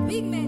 Big man.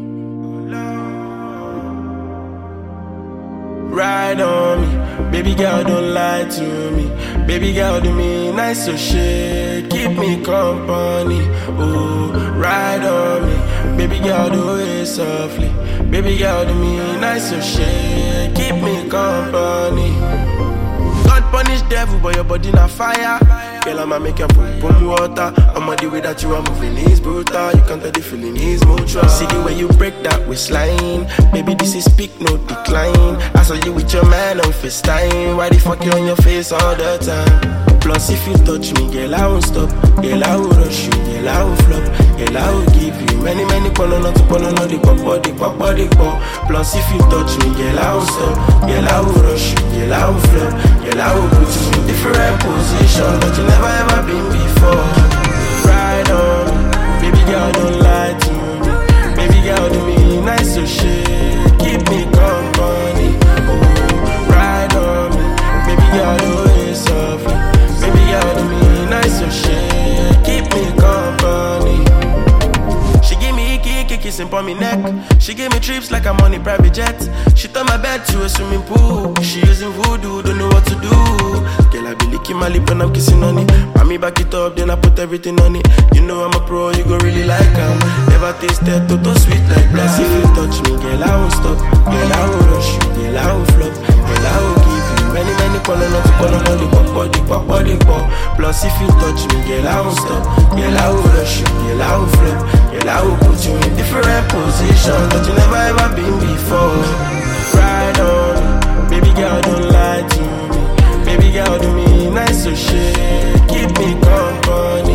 Ride on me, baby girl, don't lie to me. Baby girl, do me nice so shit, keep me company. Oh, ride on me, baby girl, do it softly. Baby girl, do me nice so shit, keep me company. God punish devil, but your body na fire. Girl, I'ma make your pum pum water. I'm on the way that you are moving is brutal. You can't tell the feeling is mutual. See the way you break that waistline. Baby, this is peak, no decline. I saw you with your man on FaceTime. Why the fuck you on your face all the time? Plus, if you touch me, girl, I won't stop. Girl, I will rush you. Girl, I will flop. Girl, I will give you many pono, the pop. Plus, if you touch me, girl, I will stop. Girl, I will rush you. Girl, I will flop. Girl, I will put you in different positions that you never ever been before. Ride on me, baby girl, don't lie to me. Baby girl, do me nice so shit, keep me company. Oh, ride on me, baby girl, do it softly. Baby girl, do me nice so shit, keep me company. She give me icky, kissing on me neck. She give me trips like I'm on a private jet. She turned my bed to a swimming pool. She using voodoo, don't know what to do. Girl, I be licking my lip when I'm kissing on it. Mommy back it up, then I put everything on it. You know I'm a pro, you gon' really like them. Never tasted Toto sweet like that. If you touch me, girl, I won't stop. Girl, I will rush you, girl, I will flop. Girl, I will give you many the pop. Plus if you touch me, girl, I won't stop. Girl, I will rush you, girl, I will flop. Girl, I will put you in different positions that you never ever been before. Ride on me, baby girl, don't lie to me. Baby girl, do me nice so shit, keep me company.